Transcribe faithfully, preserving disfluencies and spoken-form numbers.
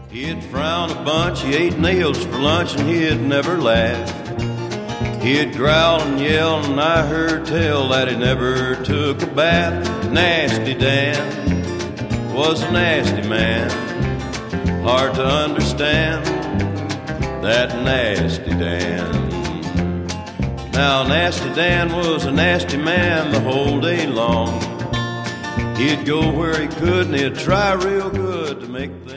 He'd frown a bunch, he ate nails for lunch, and he'd never laugh. He'd growl and yell, and I heard tell that he never took a bath. Nasty Dan was a nasty man, hard to understand, that nasty Dan. Now nasty Dan was a nasty man the whole day long. He'd go where he could and he'd try real good to make things